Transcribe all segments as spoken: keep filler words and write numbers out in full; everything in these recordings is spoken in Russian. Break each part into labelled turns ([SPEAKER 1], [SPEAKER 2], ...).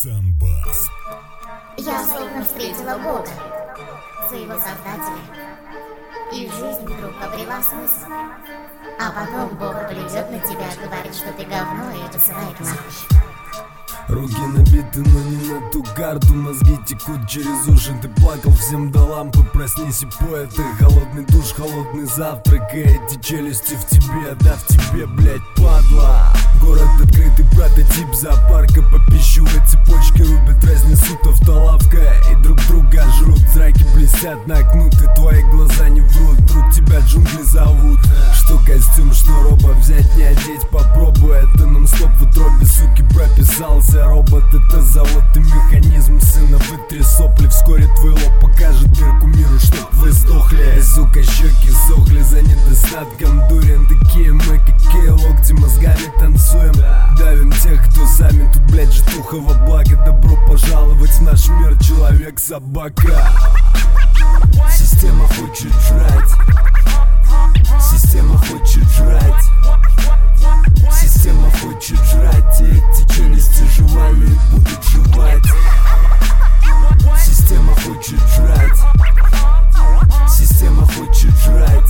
[SPEAKER 1] Сан-Бас.
[SPEAKER 2] Я словно встретила Бога, своего Создателя, и жизнь вдруг обрела смысл. А потом Бог плюет на тебя, говорит, что ты говно, и посылает нахуй.
[SPEAKER 3] Руки набиты, но не на ту карту. Мозги текут через уши. Ты плакал всем до лампы, проснись и пой. Это холодный душ, холодный завтрак. И эти челюсти в тебе, да в тебе, блять, падла. Город открытый, прототип зоопарка. По пищевой цепочке рубят, разнесут автолавка. И друг друга жрут, зраки блестят на окнуты. Твои глаза не врут, вдруг тебя джунгли зовут. Что костюм, что роба, взять не одеть, попробуй. Это нон-стоп в утробе, суки, прописался. Робот — это завод и механизм. Сына, вытри сопли, вскоре твой лоб покажет дырку миру, чтоб вы сдохли. Сука, щеки сохли за недостатком дурен. Такие мы, какие локти, мозгами танцуем. Давим тех, кто сами тут, блять, житуха во благо. Добро пожаловать в наш мир, человек-собака. Система хочет жрать. Система хочет жрать. Система хочет жрать. И эти челюсти жевали и будут жевать. Система хочет жрать. Система хочет жрать.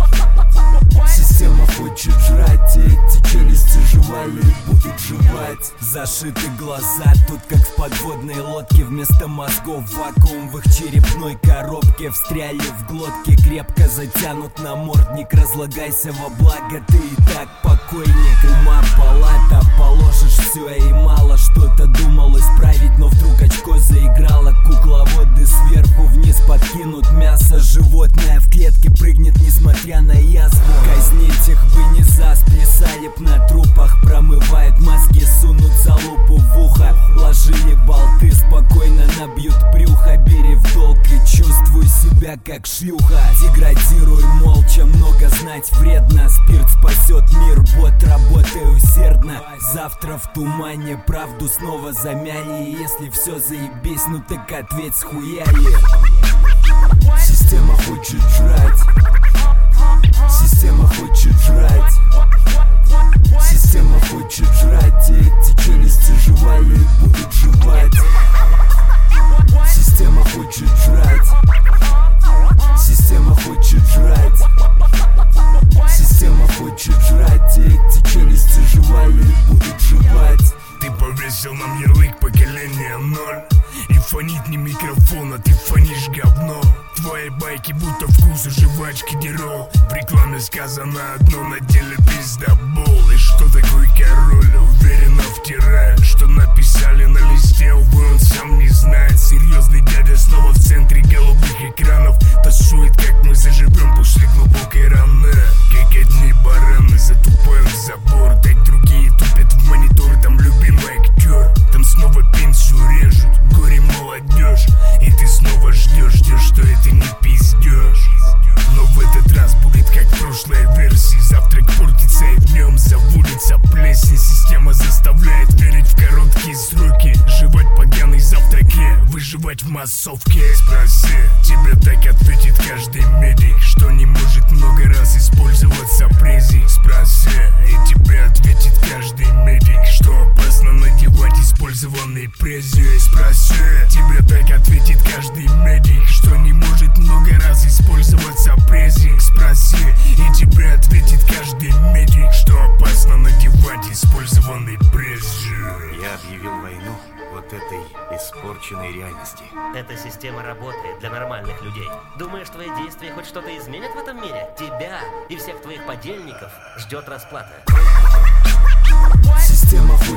[SPEAKER 3] Система хочет жрать. И эти челюсти жевали и будут жевать. Зашиты глаза тут, как в подводной лодке. Вместо мозгов вакуум в их черепной коробке. Встряли в глотке, крепко затянут намордник. Разлагайся во благо, ты и так покойник. Ума палата, положишь все и мало что-то думал исправить, но вдруг очко заиграло. Кукловоды сверху вниз подкинут мясо. Животное в клетке прыгнет, несмотря на язву. Казнить их бы не засплясали б на трупах. Промывают мозги, сунут за лупу в ухо. Ложили болты, спокойно набьют брюхо. Бери в долг и чувствуй себя как шлюха. Деградируй молча, много знать вредно. Спирт спасет мир, бот, работай усердно. Завтра в тумане правду снова замяли. И если все заебись, ну так ответь, схуяли. Система хочет жрать. Система хочет жрать. Система хочет жрать. И эти челюсти жевали и будут жевать. Система хочет жрать. Система хочет жрать. Система хочет жрать. И эти челюсти жевали и будут жевать.
[SPEAKER 4] Ты повесил нам ярлык поколения ноль. И фонит не микрофон, а ты фонишь говно. Твои байки будто вкус у жвачки Дирол. В рекламе сказано одно, на деле пиздобол. И что такое король? Уверенно втирает, что написали на листе, увы, он сам не знает. Серьезный дядя снова в центре голубых экранов. Тасует, как мы заживем после глубокой раны. Как одни бараны затупаем в забор, так другие тупят в монитор. Там любимый актер, там снова пенсию режут. Горе молодежь, и ты снова ждешь, ждешь, что это не пиздешь. Но в этот раз будет как в прошлой версии. Завтрак портится и в нем заводится плесень. Система заставляет верить в короткие сроки. Жевать поганый завтраке, выживать в массовке. Спроси, тебе так ответит каждый медик, что не может много раз использоваться презик. Спроси, и тебе ответит каждый медик, что опасно надевать использованный презик. Спроси, тебе так ответит каждый медик, что не может много раз использоваться презик. Спроси, и тебе ответит каждый медик, что опасно надевать использованный презик.
[SPEAKER 5] Я объявил войну вот этой испорченной реальности.
[SPEAKER 6] Эта система работает для нормальных людей. Думаешь, твои действия хоть что-то изменят в этом мире? Тебя и всех твоих подельников ждет расплата.
[SPEAKER 3] Система